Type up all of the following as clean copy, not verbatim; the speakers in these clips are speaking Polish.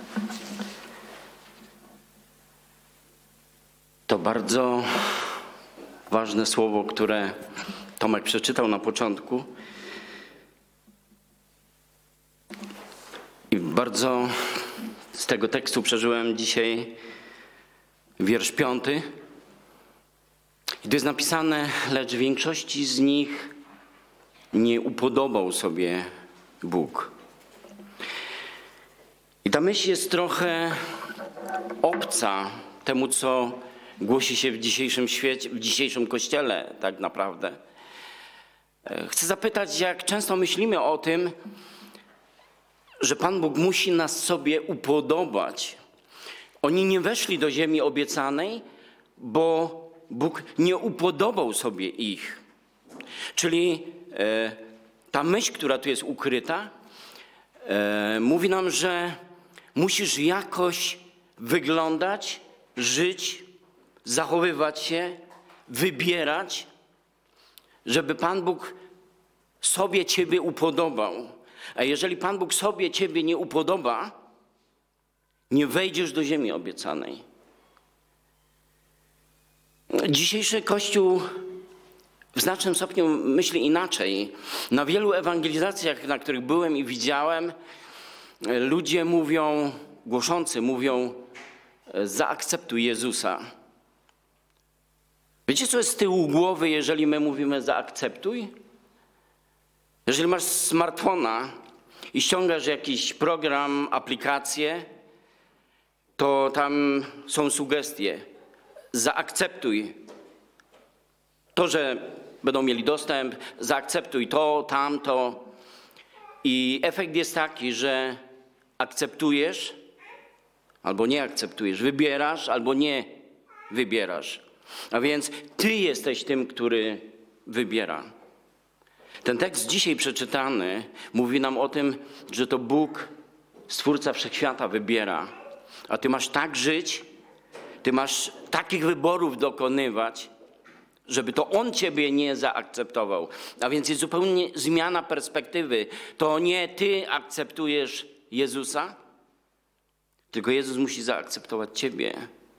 To bardzo ważne słowo, które Tomek przeczytał na początku. I bardzo z tego tekstu przeżyłem dzisiaj wiersz 5. I tu jest napisane, lecz większości z nich nie upodobał sobie Bóg. I ta myśl jest trochę obca temu, co głosi się w dzisiejszym świecie, w dzisiejszym kościele tak naprawdę. Chcę zapytać, jak często myślimy o tym, że Pan Bóg musi nas sobie upodobać. Oni nie weszli do ziemi obiecanej, bo Bóg nie upodobał sobie ich. Czyli ta myśl, która tu jest ukryta, mówi nam, że musisz jakoś wyglądać, żyć, zachowywać się, wybierać, żeby Pan Bóg sobie ciebie upodobał. A jeżeli Pan Bóg sobie ciebie nie upodoba, nie wejdziesz do ziemi obiecanej. Dzisiejszy Kościół w znacznym stopniu myśli inaczej. Na wielu ewangelizacjach, na których byłem i widziałem, ludzie mówią, głoszący mówią, zaakceptuj Jezusa. Wiecie, co jest z tyłu głowy, jeżeli my mówimy zaakceptuj? Jeżeli masz smartfona i ściągasz jakiś program, aplikację, to tam są sugestie. Zaakceptuj to, że będą mieli dostęp, zaakceptuj to, tamto. I efekt jest taki, że akceptujesz albo nie akceptujesz, wybierasz albo nie wybierasz. A więc ty jesteś tym, który wybiera. Ten tekst dzisiaj przeczytany mówi nam o tym, że to Bóg, Stwórca Wszechświata, wybiera. A ty masz tak żyć, ty masz takich wyborów dokonywać, żeby to On ciebie nie zaakceptował. A więc jest zupełnie zmiana perspektywy. To nie ty akceptujesz Jezusa, tylko Jezus musi zaakceptować ciebie.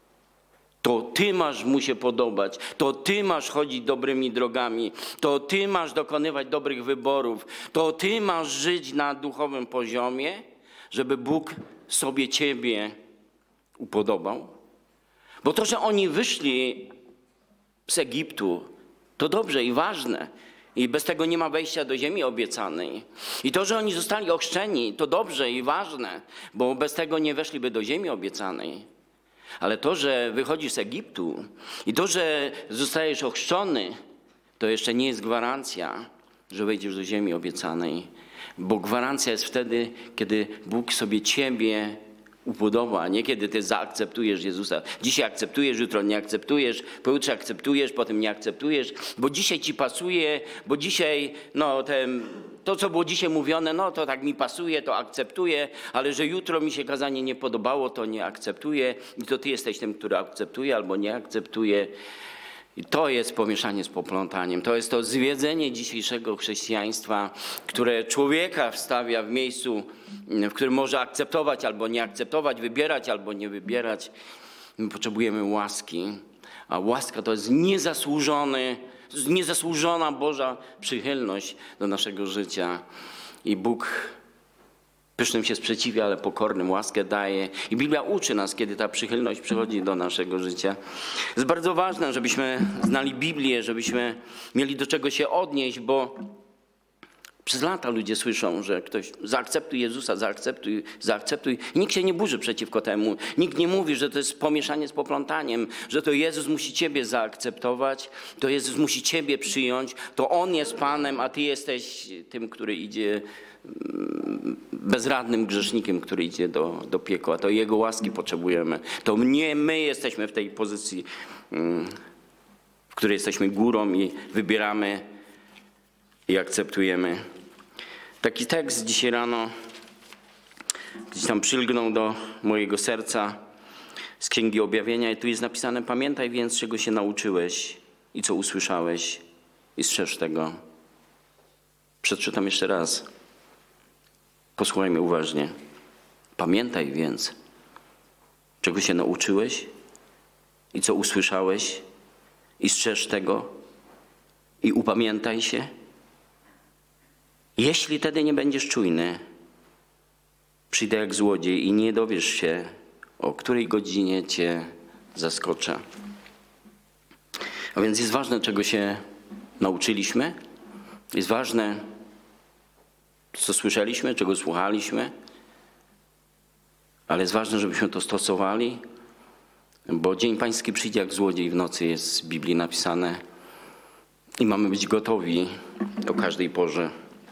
To ty masz mu się podobać, to ty masz chodzić dobrymi drogami, to ty masz dokonywać dobrych wyborów, to ty masz żyć na duchowym poziomie, żeby Bóg sobie ciebie upodobał. Bo to, że oni wyszli z Egiptu, to dobrze i ważne. I bez tego nie ma wejścia do ziemi obiecanej. I to, że oni zostali ochrzczeni, to dobrze i ważne, bo bez tego nie weszliby do ziemi obiecanej. Ale to, że wychodzisz z Egiptu i to, że zostajesz ochrzczony, to jeszcze nie jest gwarancja, że wejdziesz do ziemi obiecanej. Bo gwarancja jest wtedy, kiedy Bóg sobie ciebie upodoba, nie kiedy ty zaakceptujesz Jezusa. Dzisiaj akceptujesz, jutro nie akceptujesz, pojutrze akceptujesz, potem nie akceptujesz, bo dzisiaj ci pasuje, bo dzisiaj, to co było dzisiaj mówione, to tak mi pasuje, to akceptuję, ale że jutro mi się kazanie nie podobało, to nie akceptuję i to ty jesteś tym, który akceptuje albo nie akceptuje. I to jest pomieszanie z poplątaniem. To jest to zwiedzenie dzisiejszego chrześcijaństwa, które człowieka wstawia w miejscu, w którym może akceptować albo nie akceptować, wybierać albo nie wybierać. My potrzebujemy łaski, a łaska to jest niezasłużona Boża przychylność do naszego życia. I Bóg pysznym się sprzeciwia, ale pokornym łaskę daje. I Biblia uczy nas, kiedy ta przychylność przychodzi do naszego życia. Jest bardzo ważne, żebyśmy znali Biblię, żebyśmy mieli do czego się odnieść, bo przez lata ludzie słyszą, że ktoś zaakceptuj Jezusa, zaakceptuj. I nikt się nie burzy przeciwko temu. Nikt nie mówi, że to jest pomieszanie z poplątaniem, że to Jezus musi ciebie zaakceptować, to Jezus musi ciebie przyjąć, to On jest Panem, a ty jesteś tym, który idzie bezradnym grzesznikiem, który idzie do piekła. To Jego łaski potrzebujemy. To nie my jesteśmy w tej pozycji, w której jesteśmy górą i wybieramy i akceptujemy. Taki tekst dzisiaj rano gdzieś tam przylgnął do mojego serca z Księgi Objawienia i tu jest napisane: pamiętaj więc, czego się nauczyłeś i co usłyszałeś i strzeż tego. Przeczytam jeszcze raz. Posłuchajmy uważnie. Pamiętaj więc, czego się nauczyłeś i co usłyszałeś i strzeż tego i upamiętaj się. Jeśli wtedy nie będziesz czujny, przyjdę jak złodziej i nie dowiesz się, o której godzinie cię zaskoczę. A więc jest ważne, czego się nauczyliśmy. Jest ważne, co słyszeliśmy, czego słuchaliśmy. Ale jest ważne, żebyśmy to stosowali, bo Dzień Pański przyjdzie jak złodziej w nocy, jest w Biblii napisane. I mamy być gotowi o każdej porze.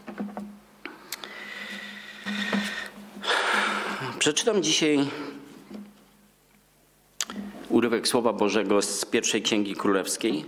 Przeczytam dzisiaj urywek Słowa Bożego z pierwszej Księgi Królewskiej.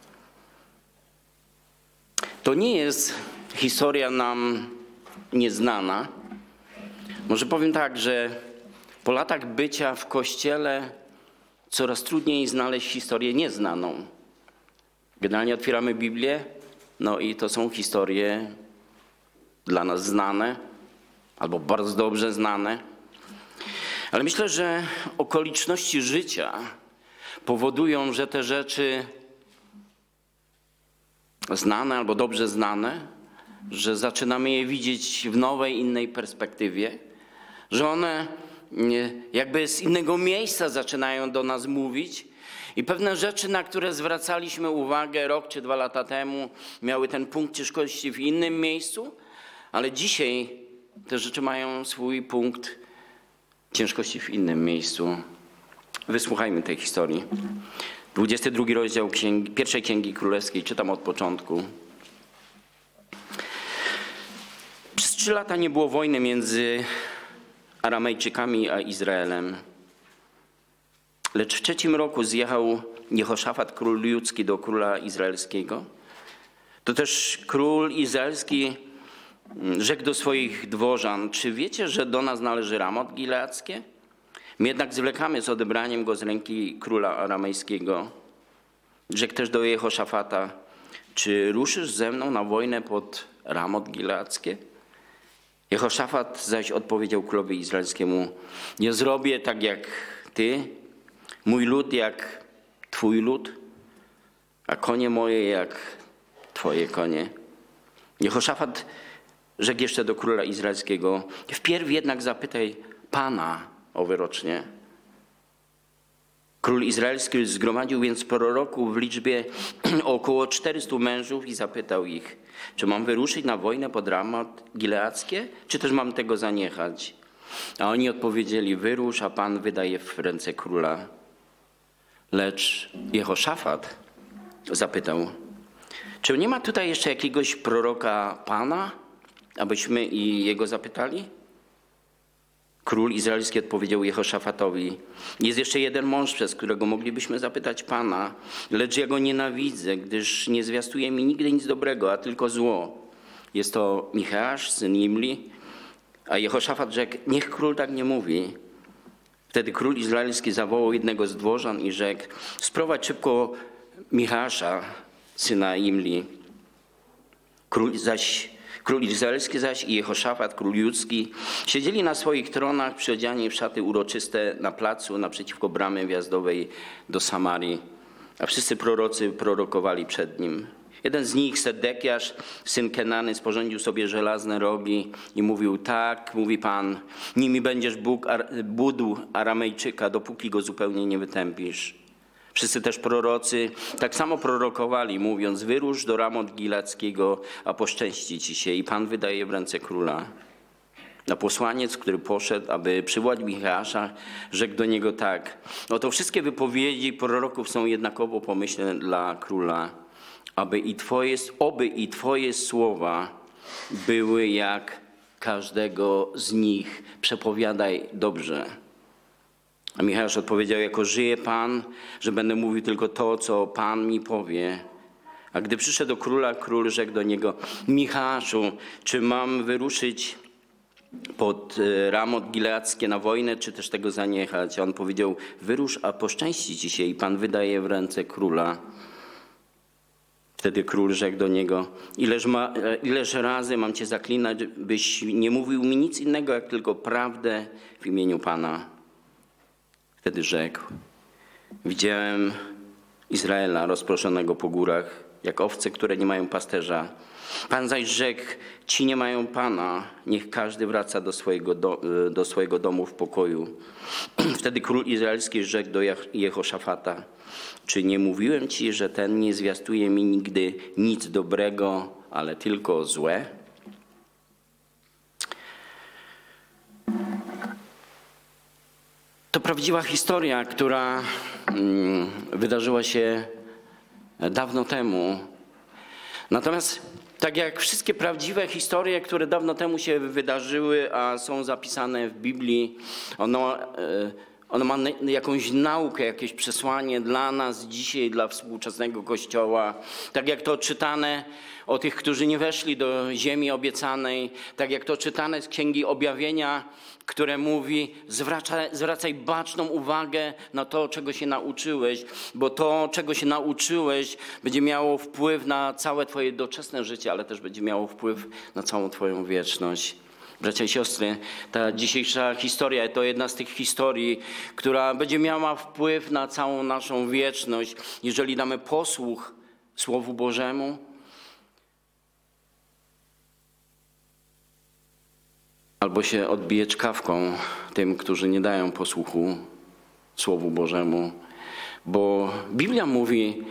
To nie jest historia nam nieznana. Może powiem tak, że po latach bycia w Kościele coraz trudniej znaleźć historię nieznaną. Generalnie otwieramy Biblię, no i to są historie dla nas znane albo bardzo dobrze znane. Ale myślę, że okoliczności życia powodują, że te rzeczy znane albo dobrze znane, że zaczynamy je widzieć w nowej, innej perspektywie, że one jakby z innego miejsca zaczynają do nas mówić i pewne rzeczy, na które zwracaliśmy uwagę rok czy 2 lata temu, miały ten punkt ciężkości w innym miejscu, ale dzisiaj te rzeczy mają swój punkt ciężkości w innym miejscu. Wysłuchajmy tej historii. 22 rozdział pierwszej Księgi Królewskiej, czytam od początku. Przez 3 lata nie było wojny między Aramejczykami a Izraelem. Lecz w 3 roku zjechał Jehoszafat, król judzki, do króla izraelskiego. To też król izraelski rzekł do swoich dworzan: czy wiecie, że do nas należy Ramot Gileackie? My jednak zwlekamy z odebraniem go z ręki króla aramejskiego. Rzekł też do Jehoszafata: czy ruszysz ze mną na wojnę pod Ramot Gileackie? Jehoszafat zaś odpowiedział królowi izraelskiemu: nie zrobię tak jak ty, mój lud jak twój lud, a konie moje jak twoje konie. Jehoszafat rzekł jeszcze do króla izraelskiego: wpierw jednak zapytaj Pana o wyrocznie. Król izraelski zgromadził więc proroków w liczbie około 400 mężów i zapytał ich: czy mam wyruszyć na wojnę pod Ramot Gileackie, czy też mam tego zaniechać? A oni odpowiedzieli: wyrusz, a Pan wydaje w ręce króla. Lecz Jehoszafat zapytał: czy nie ma tutaj jeszcze jakiegoś proroka Pana, abyśmy i jego zapytali? Król izraelski odpowiedział Jehoszafatowi: jest jeszcze jeden mąż, przez którego moglibyśmy zapytać Pana, lecz ja go nienawidzę, gdyż nie zwiastuje mi nigdy nic dobrego, a tylko zło. Jest to Micheasz, syn Imli. A Jehoszafat rzekł: niech król tak nie mówi. Wtedy król izraelski zawołał jednego z dworzan i rzekł: sprowadź szybko Micheasza, syna Imli. Król izraelski zaś i Jehoszafat, król judzki, siedzieli na swoich tronach przyodziani w szaty uroczyste na placu naprzeciwko bramy wjazdowej do Samarii, a wszyscy prorocy prorokowali przed nim. Jeden z nich, Sedekiasz, syn Kenany, sporządził sobie żelazne rogi i mówił: tak, mówi Pan, nimi będziesz budł Aramejczyka, dopóki go zupełnie nie wytępisz. Wszyscy też prorocy tak samo prorokowali, mówiąc: wyrusz do Ramot Gileackiego, a poszczęści ci się, i Pan wydaje w ręce króla. A posłaniec, który poszedł, aby przywołać Micheasza, rzekł do niego tak: oto wszystkie wypowiedzi proroków są jednakowo pomyślne dla króla, oby i Twoje słowa były jak każdego z nich. Przepowiadaj dobrze. A Micheasz odpowiedział: jako żyje Pan, że będę mówił tylko to, co Pan mi powie. A gdy przyszedł do króla, król rzekł do niego: Micheaszu, czy mam wyruszyć pod Ramot Gileackie na wojnę, czy też tego zaniechać? A on powiedział: wyrusz, a poszczęści ci się, i Pan wydaje w ręce króla. Wtedy król rzekł do niego: ileż razy mam cię zaklinać, byś nie mówił mi nic innego, jak tylko prawdę w imieniu Pana. Wtedy rzekł: widziałem Izraela rozproszonego po górach, jak owce, które nie mają pasterza. Pan zaś rzekł: ci nie mają Pana, niech każdy wraca do swojego domu w pokoju. Wtedy król izraelski rzekł do Jehoszafata: czy nie mówiłem ci, że ten nie zwiastuje mi nigdy nic dobrego, ale tylko złe? To prawdziwa historia, która wydarzyła się dawno temu. Natomiast tak jak wszystkie prawdziwe historie, które dawno temu się wydarzyły, a są zapisane w Biblii, ono ma jakąś naukę, jakieś przesłanie dla nas dzisiaj, dla współczesnego Kościoła. Tak jak to czytane o tych, którzy nie weszli do ziemi obiecanej, tak jak to czytane z Księgi Objawienia, które mówi: zwracaj baczną uwagę na to, czego się nauczyłeś, bo to, czego się nauczyłeś, będzie miało wpływ na całe twoje doczesne życie, ale też będzie miało wpływ na całą twoją wieczność. Bracia i siostry, ta dzisiejsza historia to jedna z tych historii, która będzie miała wpływ na całą naszą wieczność, jeżeli damy posłuch Słowu Bożemu. Albo się odbije czkawką tym, którzy nie dają posłuchu Słowu Bożemu. Bo Biblia mówi,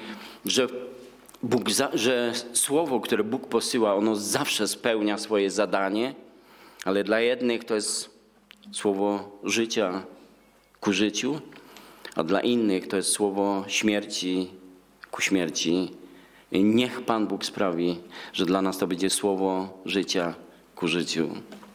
że Słowo, które Bóg posyła, ono zawsze spełnia swoje zadanie, ale dla jednych to jest słowo życia ku życiu, a dla innych to jest słowo śmierci ku śmierci. I niech Pan Bóg sprawi, że dla nas to będzie słowo życia ku życiu.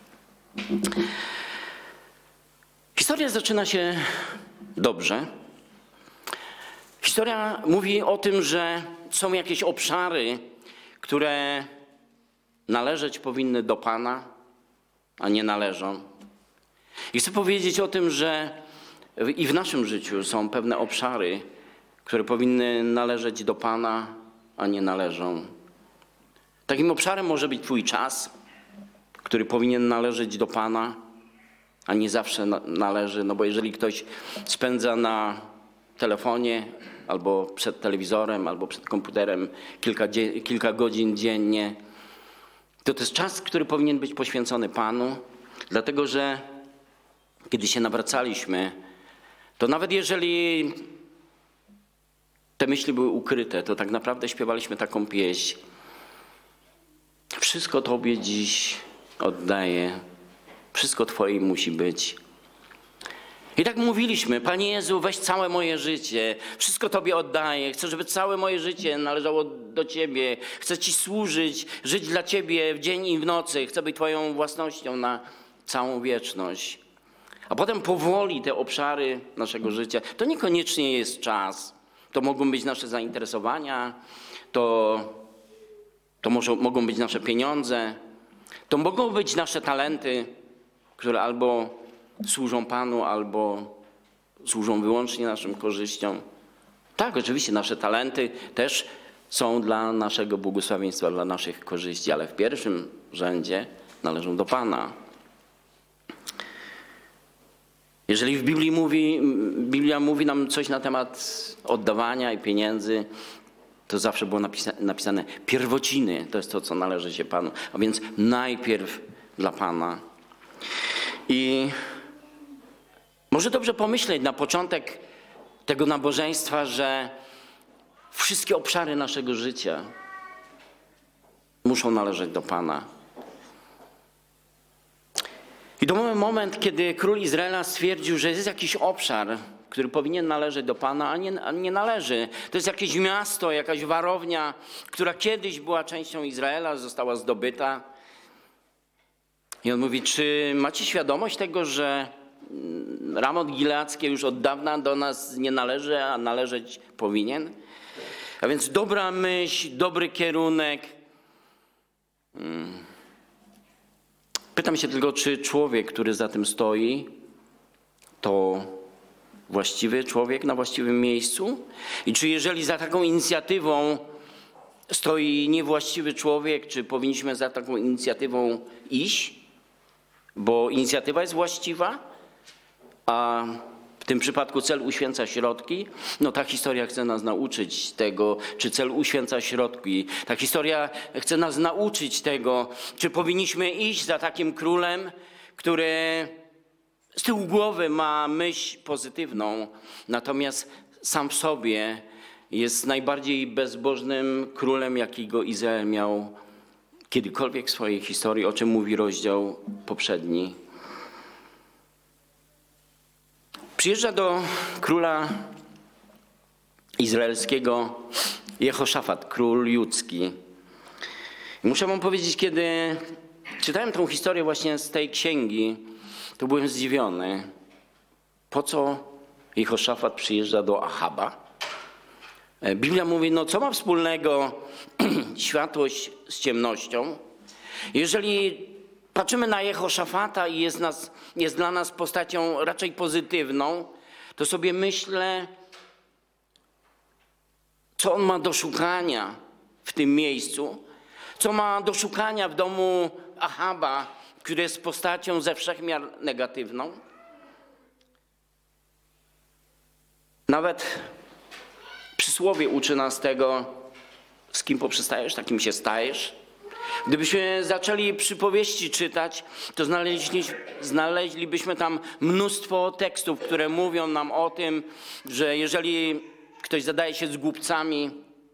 Historia zaczyna się dobrze. Historia mówi o tym, że są jakieś obszary, które należeć powinny do Pana, a nie należą. I chcę powiedzieć o tym, że i w naszym życiu są pewne obszary, które powinny należeć do Pana, a nie należą. Takim obszarem może być twój czas, który powinien należeć do Pana, a nie zawsze należy. No bo jeżeli ktoś spędza na telefonie, albo przed telewizorem, albo przed komputerem kilka godzin dziennie, to jest czas, który powinien być poświęcony Panu, dlatego że kiedy się nawracaliśmy, to nawet jeżeli te myśli były ukryte, to tak naprawdę śpiewaliśmy taką pieśń: wszystko Tobie dziś oddaję, wszystko Twoje musi być. I tak mówiliśmy: Panie Jezu, weź całe moje życie, wszystko Tobie oddaję, chcę, żeby całe moje życie należało do Ciebie, chcę Ci służyć, żyć dla Ciebie w dzień i w nocy, chcę być Twoją własnością na całą wieczność. A potem powoli te obszary naszego życia, to niekoniecznie jest czas, to mogą być nasze zainteresowania, to mogą być nasze pieniądze, to mogą być nasze talenty, które albo służą Panu, albo służą wyłącznie naszym korzyściom. Tak, oczywiście nasze talenty też są dla naszego błogosławieństwa, dla naszych korzyści, ale w pierwszym rzędzie należą do Pana. Jeżeli w Biblia mówi nam coś na temat oddawania i pieniędzy, to zawsze było napisane pierwociny, to jest to, co należy się Panu, a więc najpierw dla Pana. I może dobrze pomyśleć na początek tego nabożeństwa, że wszystkie obszary naszego życia muszą należeć do Pana. I to był moment, kiedy król Izraela stwierdził, że jest jakiś obszar, który powinien należeć do Pana, a nie należy. To jest jakieś miasto, jakaś warownia, która kiedyś była częścią Izraela, została zdobyta. I on mówi: czy macie świadomość tego, że Ramot Gileackie już od dawna do nas nie należy, a należeć powinien? A więc dobra myśl, dobry kierunek. Pytam się tylko, czy człowiek, który za tym stoi, to właściwy człowiek na właściwym miejscu? I czy jeżeli za taką inicjatywą stoi niewłaściwy człowiek, czy powinniśmy za taką inicjatywą iść? Bo inicjatywa jest właściwa, a W tym przypadku cel uświęca środki. No ta historia chce nas nauczyć tego, czy cel uświęca środki. Ta historia chce nas nauczyć tego, czy powinniśmy iść za takim królem, który z tyłu głowy ma myśl pozytywną, natomiast sam w sobie jest najbardziej bezbożnym królem, jakiego Izrael miał kiedykolwiek w swojej historii, o czym mówi rozdział poprzedni. Przyjeżdża do króla izraelskiego Jehoszafat, król judzki. I muszę wam powiedzieć, kiedy czytałem tą historię właśnie z tej księgi, to byłem zdziwiony. Po co Jehoszafat przyjeżdża do Ahaba? Biblia mówi, no co ma wspólnego światłość z ciemnością? Jeżeli patrzymy na Jehoszafata i jest dla nas postacią raczej pozytywną, to sobie myślę, co on ma do szukania w tym miejscu, co ma do szukania w domu Ahaba, który jest postacią ze wszechmiar negatywną. Nawet przysłowie uczy nas tego, z kim poprzestajesz, takim się stajesz. Gdybyśmy zaczęli przypowieści czytać, to znaleźlibyśmy tam mnóstwo tekstów, które mówią nam o tym, że jeżeli ktoś zadaje się z głupcami,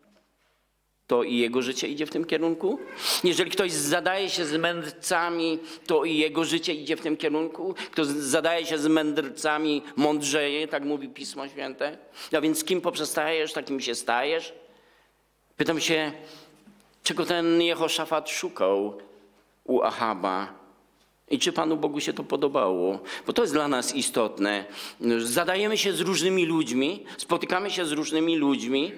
to i jego życie idzie w tym kierunku. Jeżeli ktoś zadaje się z mędrcami, to i jego życie idzie w tym kierunku. Kto zadaje się z mędrcami, mądrzeje, tak mówi Pismo Święte. A więc z kim poprzestajesz, takim się stajesz. Pytam się, czego ten Jehoszafat szukał u Ahaba i czy Panu Bogu się to podobało. Bo to jest dla nas istotne. Zadajemy się z różnymi ludźmi, spotykamy się z różnymi ludźmi.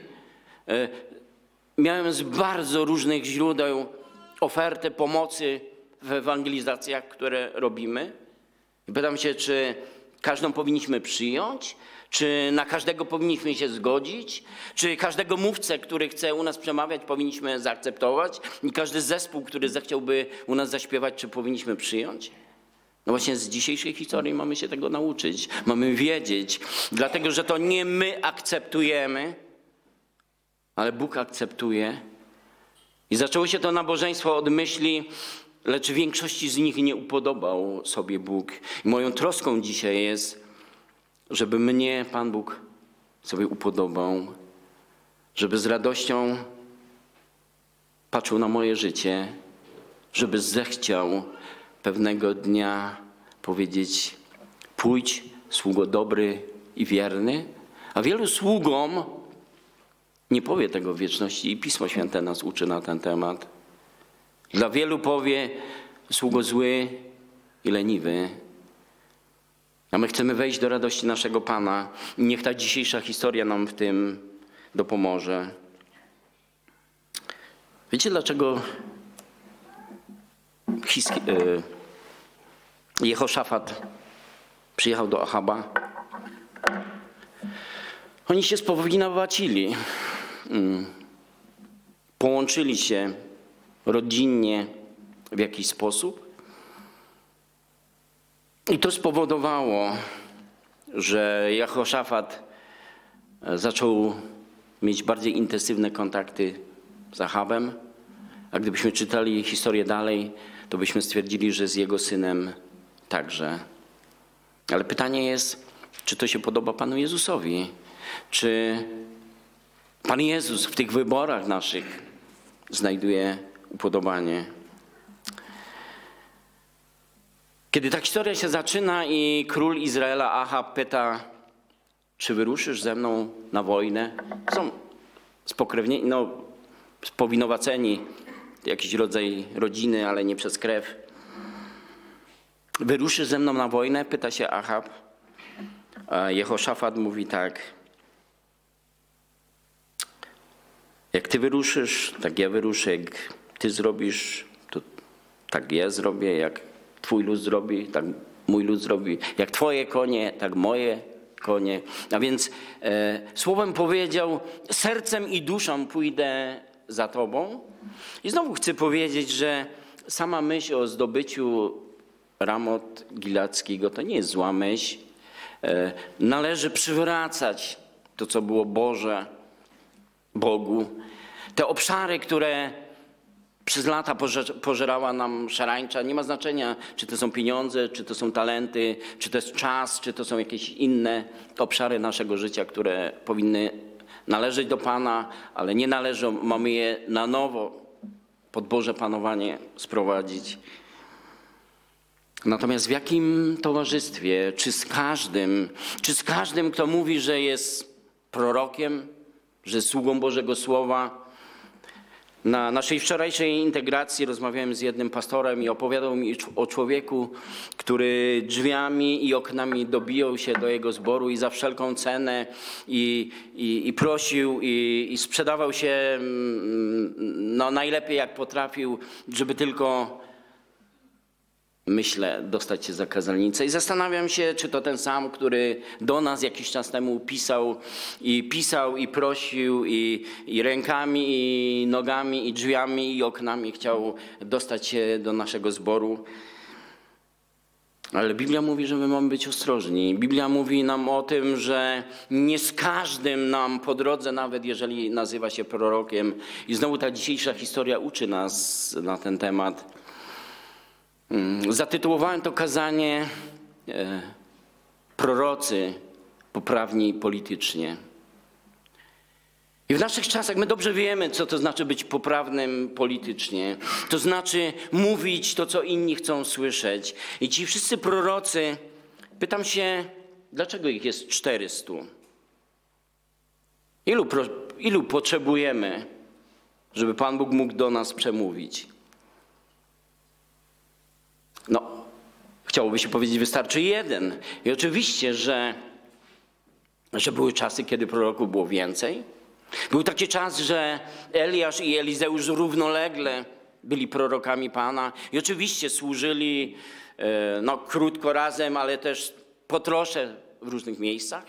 Miałem z bardzo różnych źródeł ofertę pomocy w ewangelizacjach, które robimy. I pytam się, czy każdą powinniśmy przyjąć, czy na każdego powinniśmy się zgodzić, czy każdego mówcę, który chce u nas przemawiać, powinniśmy zaakceptować i każdy zespół, który zechciałby u nas zaśpiewać, czy powinniśmy przyjąć. No właśnie z dzisiejszej historii mamy się tego nauczyć, mamy wiedzieć, dlatego że to nie my akceptujemy, ale Bóg akceptuje. I zaczęło się to nabożeństwo od myśli, lecz większości z nich nie upodobał sobie Bóg. I moją troską dzisiaj jest, żeby mnie Pan Bóg sobie upodobał, żeby z radością patrzył na moje życie, żeby zechciał pewnego dnia powiedzieć: pójdź, sługo dobry i wierny. A wielu sługom nie powie tego w wieczności i Pismo Święte nas uczy na ten temat. Dla wielu powie: sługo zły i leniwy. A my chcemy wejść do radości naszego Pana. I niech ta dzisiejsza historia nam w tym dopomoże. Wiecie, dlaczego Jehoszafat przyjechał do Ahaba? Oni się spowinowacili. Połączyli się rodzinnie w jakiś sposób. I to spowodowało, że Jehoszafat zaczął mieć bardziej intensywne kontakty z Ahabem. A gdybyśmy czytali historię dalej, to byśmy stwierdzili, że z jego synem także. Ale pytanie jest, czy to się podoba Panu Jezusowi? Czy Pan Jezus w tych wyborach naszych znajduje upodobanie? Kiedy ta historia się zaczyna i król Izraela Ahab pyta, czy wyruszysz ze mną na wojnę? Są spowinowaceni, jakiś rodzaj rodziny, ale nie przez krew. Wyruszysz ze mną na wojnę? Pyta się Ahab. A Jehoszafat mówi tak: jak ty wyruszysz, tak ja wyruszę. Jak ty zrobisz, to tak ja zrobię. Jak twój lud zrobi, tak mój lud zrobi. Jak twoje konie, tak moje konie. A więc słowem powiedział: sercem i duszą pójdę za tobą. I znowu chcę powiedzieć, że sama myśl o zdobyciu Ramot Gilackiego to nie jest zła myśl. Należy przywracać to, co było Boże, Bogu. Te obszary, które przez lata pożerała nam szarańcza, nie ma znaczenia, czy to są pieniądze, czy to są talenty, czy to jest czas, czy to są jakieś inne obszary naszego życia, które powinny należeć do Pana, ale nie należą, mamy je na nowo pod Boże panowanie sprowadzić. Natomiast w jakim towarzystwie, czy z każdym, kto mówi, że jest prorokiem, że jest sługą Bożego Słowa? Na naszej wczorajszej integracji rozmawiałem z jednym pastorem i opowiadał mi o człowieku, który drzwiami i oknami dobijał się do jego zboru i za wszelką cenę i prosił i sprzedawał się najlepiej jak potrafił, żeby tylko, myślę, dostać się za kazalnicę. I zastanawiam się, czy to ten sam, który do nas jakiś czas temu pisał i prosił i rękami, i nogami, i drzwiami, i oknami chciał dostać się do naszego zboru. Ale Biblia mówi, że my mamy być ostrożni. Biblia mówi nam o tym, że nie z każdym nam po drodze, nawet jeżeli nazywa się prorokiem. I znowu ta dzisiejsza historia uczy nas na ten temat. Zatytułowałem to kazanie Prorocy poprawni politycznie. I w naszych czasach my dobrze wiemy, co to znaczy być poprawnym politycznie. To znaczy mówić to, co inni chcą słyszeć. I ci wszyscy prorocy, pytam się, dlaczego ich jest 400? Ilu potrzebujemy, żeby Pan Bóg mógł do nas przemówić? Chciałoby się powiedzieć, wystarczy jeden. I oczywiście, że były czasy, kiedy proroków było więcej. Był taki czas, że Eliasz i Elizeusz równolegle byli prorokami Pana. I oczywiście służyli krótko razem, ale też po trosze w różnych miejscach.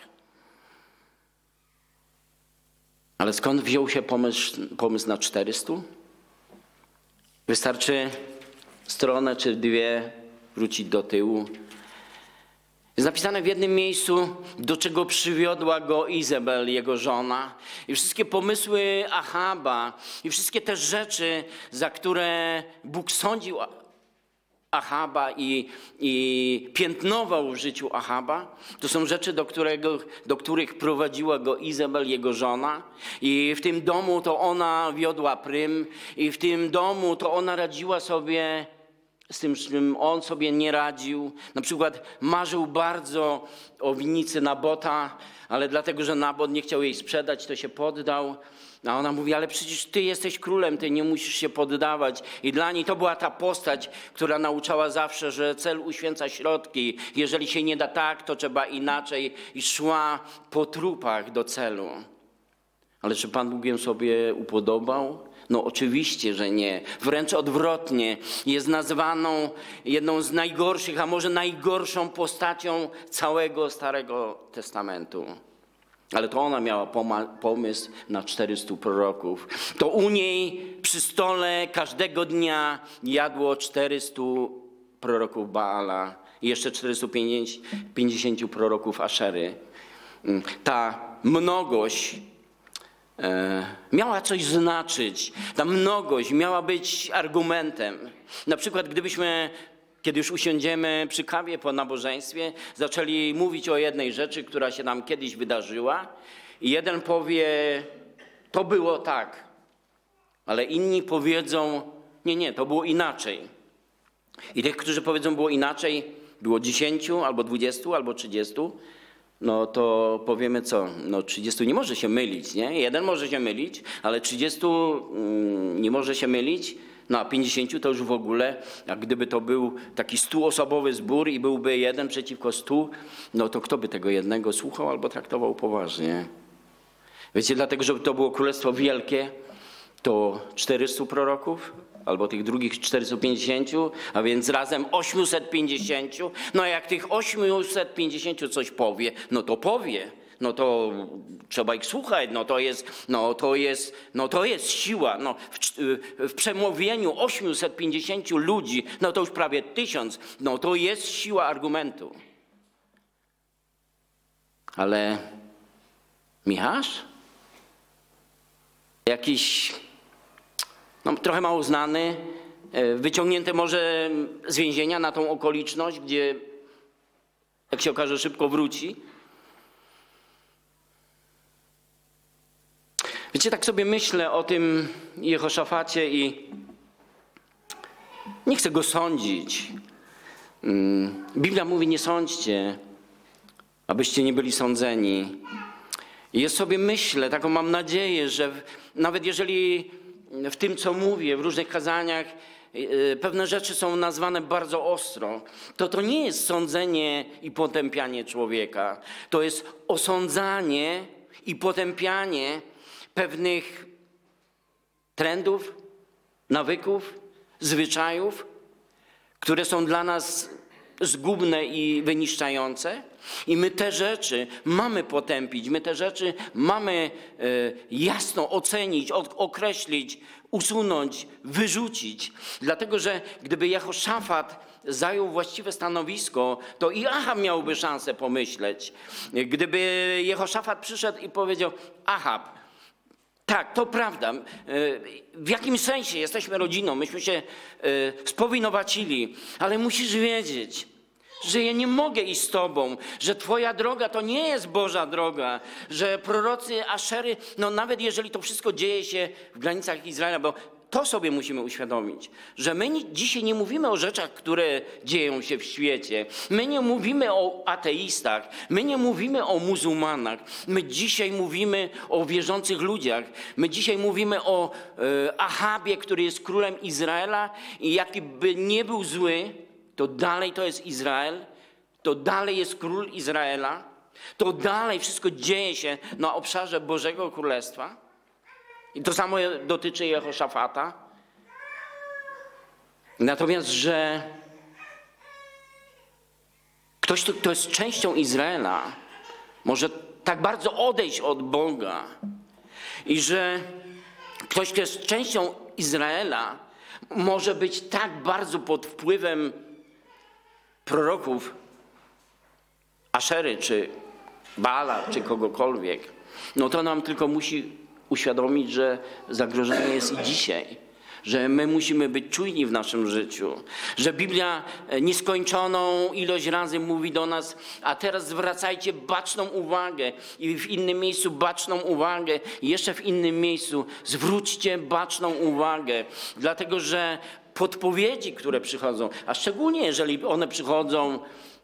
Ale skąd wziął się pomysł na 400? Wystarczy stronę czy dwie wrócić do tyłu. Jest napisane w jednym miejscu, do czego przywiodła go Izabel, jego żona. I wszystkie pomysły Ahaba i wszystkie te rzeczy, za które Bóg sądził Ahaba i piętnował w życiu Ahaba, to są rzeczy, do których prowadziła go Izabel, jego żona. I w tym domu to ona wiodła prym i w tym domu to ona radziła sobie z tym, z czym on sobie nie radził. Na przykład marzył bardzo o winnicy Nabota, ale dlatego, że Nabot nie chciał jej sprzedać, to się poddał. A ona mówi, ale przecież ty jesteś królem, ty nie musisz się poddawać. I dla niej to była ta postać, która nauczała zawsze, że cel uświęca środki. Jeżeli się nie da tak, to trzeba inaczej. I szła po trupach do celu. Ale czy Pan Bóg ją sobie upodobał? No oczywiście, że nie. Wręcz odwrotnie. Jest nazwaną jedną z najgorszych, a może najgorszą postacią całego Starego Testamentu. Ale to ona miała pomysł na 400 proroków. To u niej przy stole każdego dnia jadło 400 proroków Baala i jeszcze 450 proroków Aszery. Ta mnogość miała coś znaczyć. Ta mnogość miała być argumentem. Na przykład gdybyśmy, kiedy już usiądziemy przy kawie po nabożeństwie, zaczęli mówić o jednej rzeczy, która się nam kiedyś wydarzyła i jeden powie, to było tak, ale inni powiedzą, nie, to było inaczej. I tych, którzy powiedzą, było inaczej, było 10, albo 20, albo 30, no to powiemy co? 30 nie może się mylić, nie? Jeden może się mylić, ale 30 nie może się mylić. A 50 to już w ogóle, jak gdyby to był taki 100-osobowy zbór i byłby 1 przeciwko 100, no to kto by tego jednego słuchał albo traktował poważnie? Wiecie, dlatego, żeby to było królestwo wielkie, to 400 proroków, albo tych drugich 450, a więc razem 850. No a jak tych 850 coś powie, no to powie. No to trzeba ich słuchać, to jest siła. No, w przemówieniu 850 ludzi, no to już prawie 1000, no to jest siła argumentu. Ale Michał? Jakiś trochę mało znany, wyciągnięty może z więzienia na tą okoliczność, gdzie, jak się okaże, szybko wróci. Wiecie, tak sobie myślę o tym Jehoszafacie i nie chcę go sądzić. Biblia mówi, nie sądźcie, abyście nie byli sądzeni. I ja sobie myślę, taką mam nadzieję, że nawet jeżeli w tym, co mówię, w różnych kazaniach, pewne rzeczy są nazwane bardzo ostro, to nie jest sądzenie i potępianie człowieka. To jest osądzanie i potępianie pewnych trendów, nawyków, zwyczajów, które są dla nas zgubne i wyniszczające. I my te rzeczy mamy potępić, my te rzeczy mamy jasno ocenić, określić, usunąć, wyrzucić. Dlatego, że gdyby Jehoszafat zajął właściwe stanowisko, to i Achab miałby szansę pomyśleć. Gdyby Jehoszafat przyszedł i powiedział: Achab, tak, to prawda. W jakimś sensie jesteśmy rodziną, myśmy się spowinowacili, ale musisz wiedzieć, że ja nie mogę iść z tobą, że twoja droga to nie jest Boża droga, że prorocy Aszery, nawet jeżeli to wszystko dzieje się w granicach Izraela, bo to sobie musimy uświadomić, że my dzisiaj nie mówimy o rzeczach, które dzieją się w świecie. My nie mówimy o ateistach, my nie mówimy o muzułmanach. My dzisiaj mówimy o wierzących ludziach. My dzisiaj mówimy o Achabie, który jest królem Izraela i jaki by nie był zły, to dalej to jest Izrael, to dalej jest król Izraela, to dalej wszystko dzieje się na obszarze Bożego Królestwa. I to samo dotyczy Jehoszafata. Natomiast, że ktoś, kto jest częścią Izraela, może tak bardzo odejść od Boga i że ktoś, kto jest częścią Izraela, może być tak bardzo pod wpływem proroków Aszery, czy Baala, czy kogokolwiek, to nam tylko musi uświadomić, że zagrożenie jest i dzisiaj, że my musimy być czujni w naszym życiu, że Biblia nieskończoną ilość razy mówi do nas: a teraz zwracajcie baczną uwagę, i w innym miejscu baczną uwagę, i jeszcze w innym miejscu zwróćcie baczną uwagę, dlatego że podpowiedzi, które przychodzą, a szczególnie jeżeli one przychodzą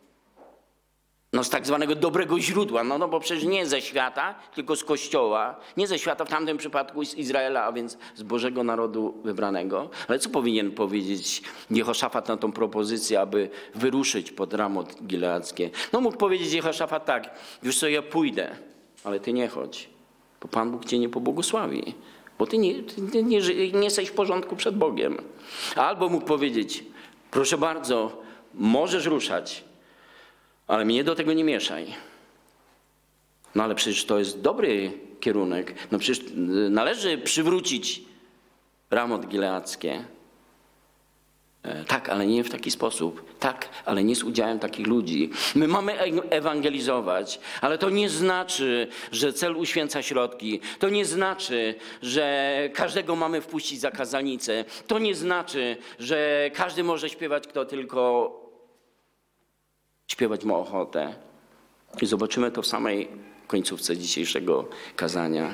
z tak zwanego dobrego źródła, bo przecież nie ze świata, tylko z Kościoła, nie ze świata, w tamtym przypadku z Izraela, a więc z Bożego Narodu wybranego. Ale co powinien powiedzieć Jehoszafat na tą propozycję, aby wyruszyć pod Ramot Gileadzkie? Mógł powiedzieć Jehoszafat tak: wiesz co, ja pójdę, ale ty nie chodź, bo Pan Bóg cię nie pobłogosławi, bo ty nie jesteś w porządku przed Bogiem. Albo mógł powiedzieć: proszę bardzo, możesz ruszać, ale mnie do tego nie mieszaj. Ale przecież to jest dobry kierunek. Przecież należy przywrócić Ramot Gileadzkie. Tak, ale nie w taki sposób. Tak, ale nie z udziałem takich ludzi. My mamy ewangelizować, ale to nie znaczy, że cel uświęca środki. To nie znaczy, że każdego mamy wpuścić za kazanicę. To nie znaczy, że każdy może śpiewać, kto tylko śpiewać ma ochotę. I zobaczymy to w samej końcówce dzisiejszego kazania.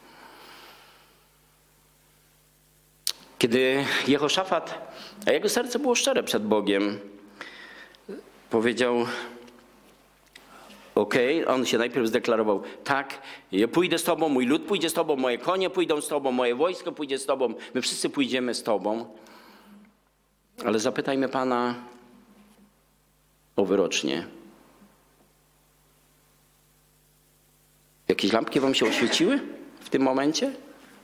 Kiedy Jehoszafat, a jego serce było szczere przed Bogiem, powiedział: on się najpierw zdeklarował: tak, ja pójdę z tobą, mój lud pójdzie z tobą, moje konie pójdą z tobą, moje wojsko pójdzie z tobą, my wszyscy pójdziemy z tobą. Ale zapytajmy Pana o wyrocznie. Jakieś lampki wam się oświeciły w tym momencie?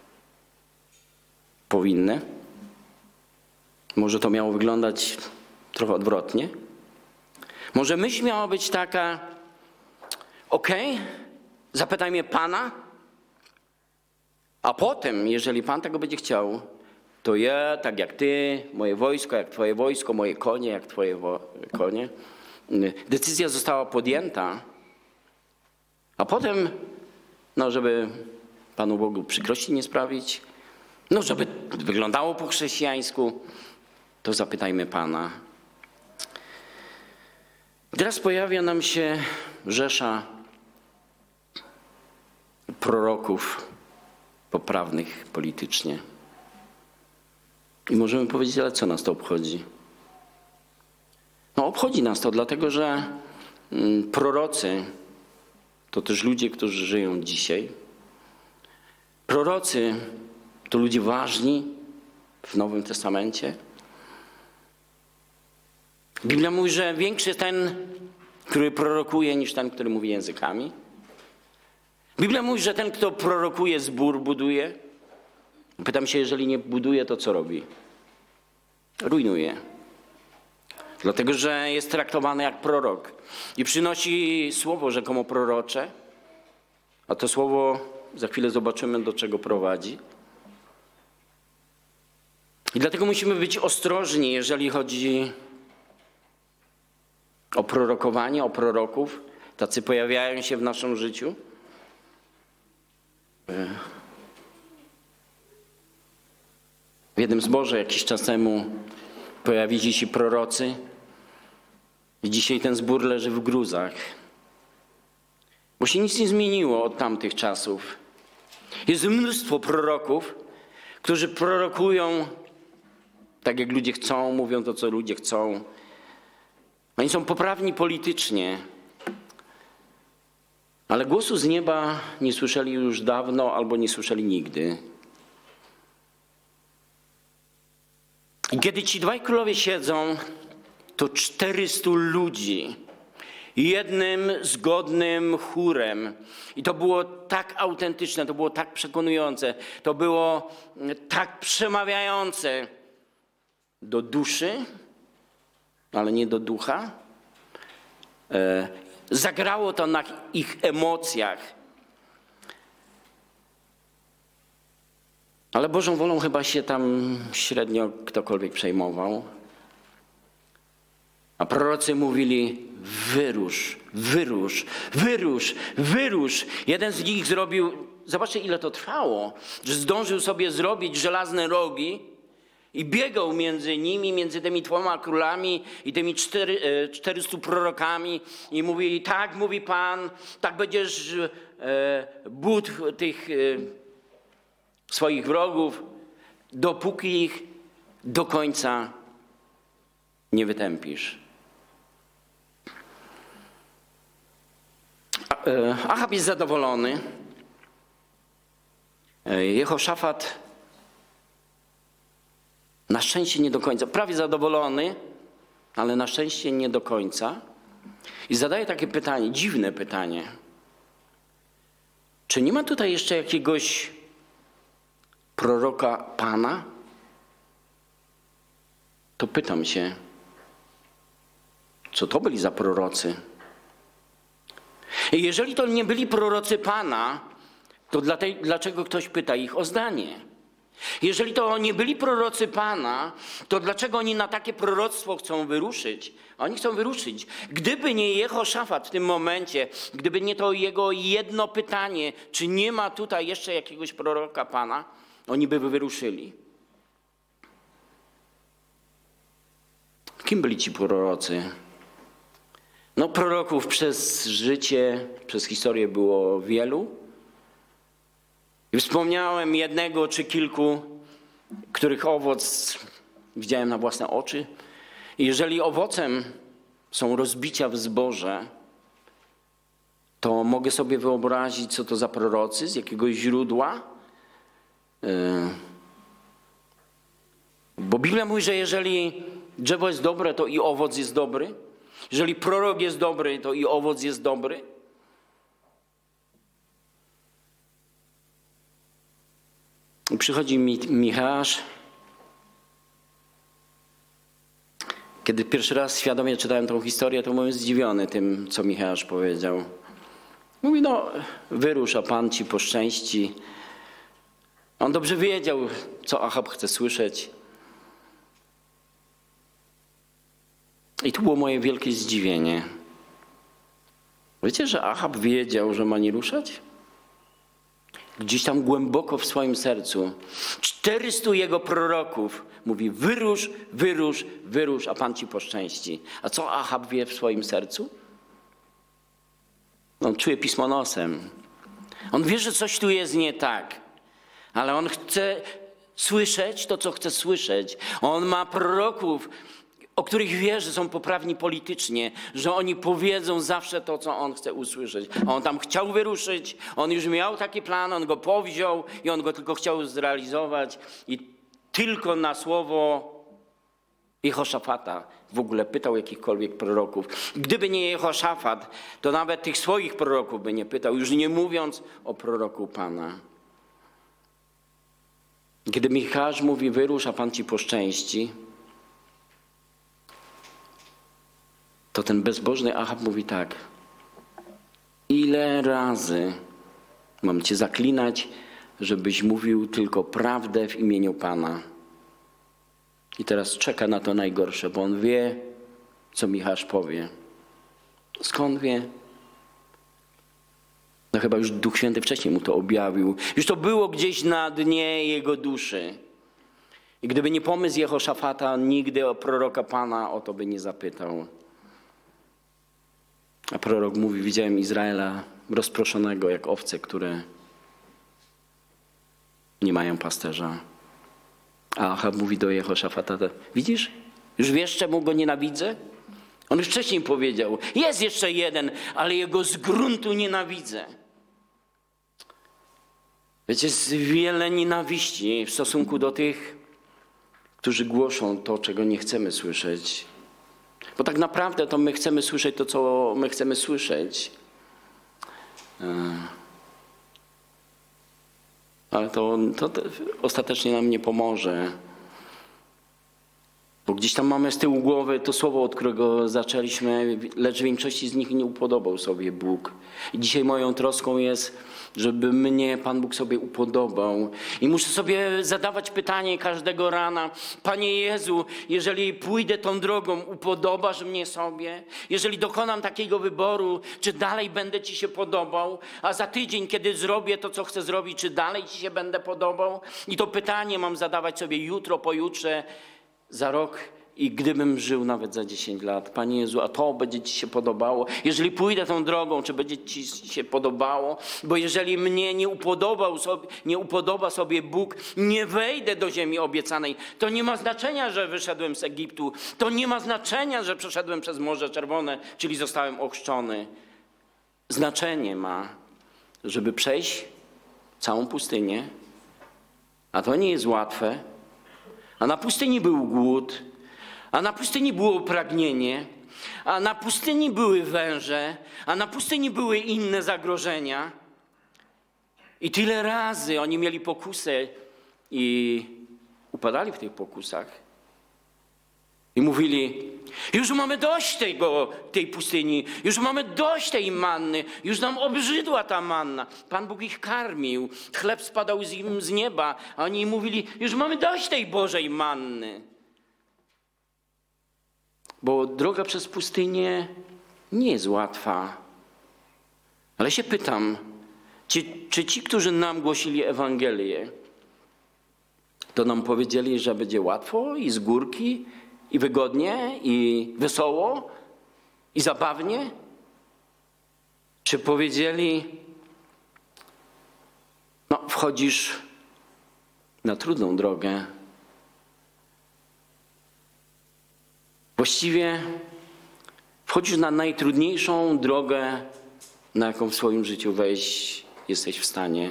Powinny. Może to miało wyglądać trochę odwrotnie. Może myśl miała być taka: zapytajmy Pana, a potem, jeżeli Pan tego będzie chciał, to ja, tak jak ty, moje wojsko, jak twoje wojsko, moje konie, jak twoje konie. Decyzja została podjęta, potem, żeby Panu Bogu przykrości nie sprawić, żeby wyglądało po chrześcijańsku, to zapytajmy Pana. Teraz pojawia nam się rzesza proroków poprawnych politycznie. I możemy powiedzieć, ale co nas to obchodzi? Obchodzi nas to dlatego, że prorocy to też ludzie, którzy żyją dzisiaj. Prorocy to ludzie ważni w Nowym Testamencie. Biblia mówi, że większy jest ten, który prorokuje, niż ten, który mówi językami. Biblia mówi, że ten, kto prorokuje, zbór buduje. Pytam się, jeżeli nie buduje, to co robi? Rujnuje. Dlatego, że jest traktowany jak prorok i przynosi słowo rzekomo prorocze, a to słowo za chwilę zobaczymy, do czego prowadzi. I dlatego musimy być ostrożni, jeżeli chodzi o prorokowanie, o proroków. Tacy pojawiają się w naszym życiu. W jednym zborze jakiś czas temu pojawili się prorocy i dzisiaj ten zbór leży w gruzach. Bo się nic nie zmieniło od tamtych czasów. Jest mnóstwo proroków, którzy prorokują tak, jak ludzie chcą, mówią to, co ludzie chcą. Oni są poprawni politycznie, ale głosu z nieba nie słyszeli już dawno albo nie słyszeli nigdy. I kiedy ci dwaj królowie siedzą, to 400 ludzi jednym zgodnym chórem. I to było tak autentyczne, to było tak przekonujące, to było tak przemawiające do duszy, ale nie do ducha. Zagrało to na ich emocjach. Ale Bożą wolą chyba się tam średnio ktokolwiek przejmował. A prorocy mówili: wyrusz, wyrusz, wyrusz, wyrusz. Jeden z nich zrobił, zobaczcie ile to trwało, że zdążył sobie zrobić żelazne rogi i biegał między nimi, między tymi dwoma królami i tymi 400 prorokami i mówi: tak mówi Pan, tak będziesz but tych swoich wrogów, dopóki ich do końca nie wytępisz. Achab jest zadowolony. Jehoszafat na szczęście nie do końca, prawie zadowolony, ale na szczęście nie do końca. I zadaje takie pytanie, dziwne pytanie. Czy nie ma tutaj jeszcze jakiegoś proroka Pana? To pytam się, co to byli za prorocy? I jeżeli to nie byli prorocy Pana, to dlaczego ktoś pyta ich o zdanie? Jeżeli to nie byli prorocy Pana, to dlaczego oni na takie proroctwo chcą wyruszyć? Oni chcą wyruszyć. Gdyby nie Jehoszafat w tym momencie, gdyby nie to jego jedno pytanie, czy nie ma tutaj jeszcze jakiegoś proroka Pana, oni by wyruszyli. Kim byli ci prorocy? Proroków przez życie, przez historię było wielu. I wspomniałem jednego czy kilku, których owoc widziałem na własne oczy. I jeżeli owocem są rozbicia w zborze, to mogę sobie wyobrazić, co to za prorocy, z jakiegoś źródła. Bo Biblia mówi, że jeżeli drzewo jest dobre, to i owoc jest dobry. Jeżeli prorok jest dobry, to i owoc jest dobry. I przychodzi Micheasz. Kiedy pierwszy raz świadomie czytałem tą historię, to byłem zdziwiony tym, co Micheasz powiedział. Mówi: wyrusz, a Pan ci poszczęści. On dobrze wiedział, co Achab chce słyszeć. I tu było moje wielkie zdziwienie. Wiecie, że Achab wiedział, że ma nie ruszać? Gdzieś tam głęboko w swoim sercu 400 jego proroków mówi: wyrusz, wyrusz, wyrusz, a Pan ci poszczęści. A co Achab wie w swoim sercu? On czuje pismo nosem. On wie, że coś tu jest nie tak, ale on chce słyszeć to, co chce słyszeć. On ma proroków, o których wie, że są poprawni politycznie, że oni powiedzą zawsze to, co on chce usłyszeć. A on tam chciał wyruszyć, on już miał taki plan, on go powziął i on go tylko chciał zrealizować. I tylko na słowo Jehoszafata w ogóle pytał jakichkolwiek proroków. Gdyby nie Jehoszafat, to nawet tych swoich proroków by nie pytał, już nie mówiąc o proroku Pana. Kiedy Michał mówi: wyrusz, a Pan ci poszczęści, to ten bezbożny Achab mówi tak: ile razy mam cię zaklinać, żebyś mówił tylko prawdę w imieniu Pana? I teraz czeka na to najgorsze, bo on wie, co Michał powie. Skąd wie? No chyba już Duch Święty wcześniej mu to objawił. Już to było gdzieś na dnie jego duszy. I gdyby nie pomysł Jehoszafata, nigdy o proroka Pana o to by nie zapytał. A prorok mówi: widziałem Izraela rozproszonego jak owce, które nie mają pasterza. A Achab mówi do Jehoszafata: widzisz? Już wiesz, czemu go nienawidzę? On już wcześniej powiedział: jest jeszcze jeden, ale jego z gruntu nienawidzę. Wiecie, jest wiele nienawiści w stosunku do tych, którzy głoszą to, czego nie chcemy słyszeć. Bo tak naprawdę to my chcemy słyszeć to, co my chcemy słyszeć. Ale to ostatecznie nam nie pomoże. Bo gdzieś tam mamy z tyłu głowy to słowo, od którego zaczęliśmy, lecz większości z nich nie upodobał sobie Bóg. I dzisiaj moją troską jest, żeby mnie Pan Bóg sobie upodobał. I muszę sobie zadawać pytanie każdego rana: Panie Jezu, jeżeli pójdę tą drogą, upodobasz mnie sobie? Jeżeli dokonam takiego wyboru, czy dalej będę Ci się podobał? A za tydzień, kiedy zrobię to, co chcę zrobić, czy dalej Ci się będę podobał? I to pytanie mam zadawać sobie jutro, pojutrze, za rok i gdybym żył nawet za 10 lat. Panie Jezu, a to będzie Ci się podobało? Jeżeli pójdę tą drogą, czy będzie Ci się podobało? Bo jeżeli mnie nie upodoba sobie Bóg, nie wejdę do ziemi obiecanej. To nie ma znaczenia, że wyszedłem z Egiptu. To nie ma znaczenia, że przeszedłem przez Morze Czerwone, czyli zostałem ochrzczony. Znaczenie ma, żeby przejść całą pustynię, a to nie jest łatwe. A na pustyni był głód, a na pustyni było pragnienie, a na pustyni były węże, a na pustyni były inne zagrożenia. I tyle razy oni mieli pokusę i upadali w tych pokusach. I mówili: już mamy dość tej pustyni, już mamy dość tej manny, już nam obrzydła ta manna. Pan Bóg ich karmił, chleb spadał im z nieba, a oni mówili: już mamy dość tej Bożej manny. Bo droga przez pustynię nie jest łatwa. Ale się pytam, czy ci, którzy nam głosili Ewangelię, to nam powiedzieli, że będzie łatwo i z górki, i wygodnie, i wesoło, i zabawnie? Czy powiedzieli: no, wchodzisz na trudną drogę. Właściwie wchodzisz na najtrudniejszą drogę, na jaką w swoim życiu wejść jesteś w stanie.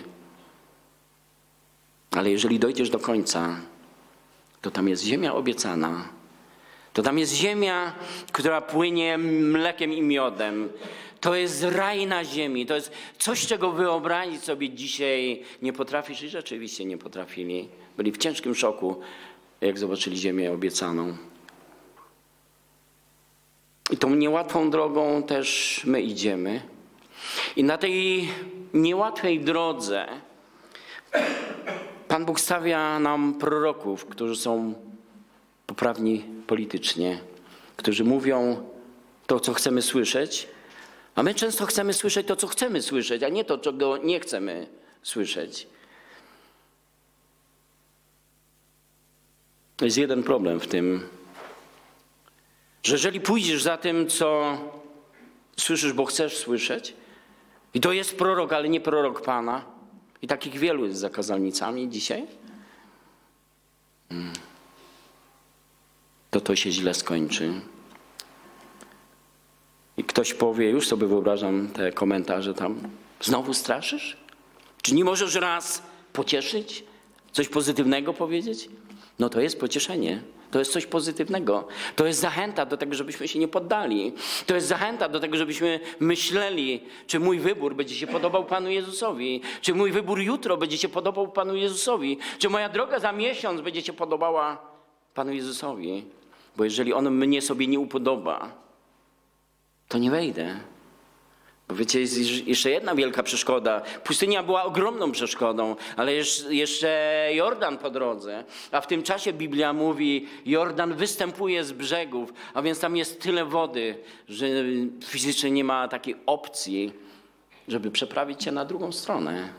Ale jeżeli dojdziesz do końca, to tam jest ziemia obiecana. To tam jest ziemia, która płynie mlekiem i miodem. To jest raj na ziemi. To jest coś, czego wyobrazić sobie dzisiaj nie potrafisz i rzeczywiście nie potrafili. Byli w ciężkim szoku, jak zobaczyli ziemię obiecaną. I tą niełatwą drogą też my idziemy. I na tej niełatwej drodze Pan Bóg stawia nam proroków, którzy są poprawni politycznie, którzy mówią to, co chcemy słyszeć, A my często chcemy słyszeć to, co chcemy słyszeć, a nie to, czego nie chcemy słyszeć. Jest jeden problem w tym, że jeżeli pójdziesz za tym, co słyszysz, bo chcesz słyszeć, i to jest prorok, ale nie prorok Pana, i takich wielu jest za kazalnicami dzisiaj, to się źle skończy. I ktoś powie, już sobie wyobrażam te komentarze tam, znowu straszysz? Czy nie możesz raz pocieszyć? Coś pozytywnego powiedzieć? No to jest pocieszenie. To jest coś pozytywnego. To jest zachęta do tego, żebyśmy się nie poddali. To jest zachęta do tego, żebyśmy myśleli, czy mój wybór będzie się podobał Panu Jezusowi. Czy mój wybór jutro będzie się podobał Panu Jezusowi. Czy moja droga za miesiąc będzie się podobała Panu Jezusowi. Bo jeżeli On mnie sobie nie upodoba, to nie wejdę. Bo wiecie, jest jeszcze jedna wielka przeszkoda. Pustynia była ogromną przeszkodą, ale jeszcze Jordan po drodze. A w tym czasie Biblia mówi, Jordan występuje z brzegów, a więc tam jest tyle wody, że fizycznie nie ma takiej opcji, żeby przeprawić cię na drugą stronę.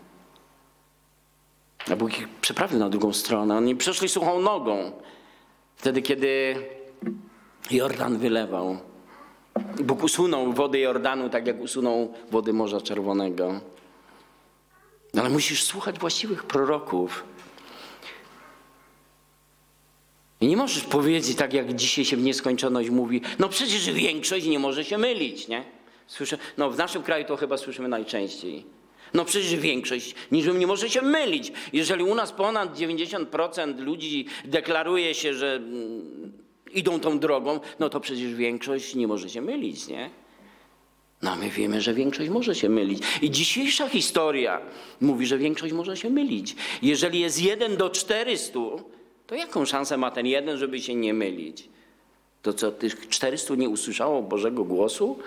A Bóg ich przeprawił na drugą stronę. Oni przeszli suchą nogą. Wtedy, kiedy Jordan wylewał. Bóg usunął wody Jordanu, tak jak usunął wody Morza Czerwonego. Ale musisz słuchać właściwych proroków. I nie możesz powiedzieć, tak jak dzisiaj się w nieskończoność mówi, no przecież większość nie może się mylić, nie? Słyszę, no w naszym kraju to chyba słyszymy najczęściej. No przecież większość nie może się mylić. Jeżeli u nas ponad 90% ludzi deklaruje się, że idą tą drogą, no to przecież większość nie może się mylić, nie? No my wiemy, że większość może się mylić. I dzisiejsza historia mówi, że większość może się mylić. Jeżeli jest 1 do 400, to jaką szansę ma ten jeden, żeby się nie mylić? To co, tych 400 nie usłyszało Bożego głosu?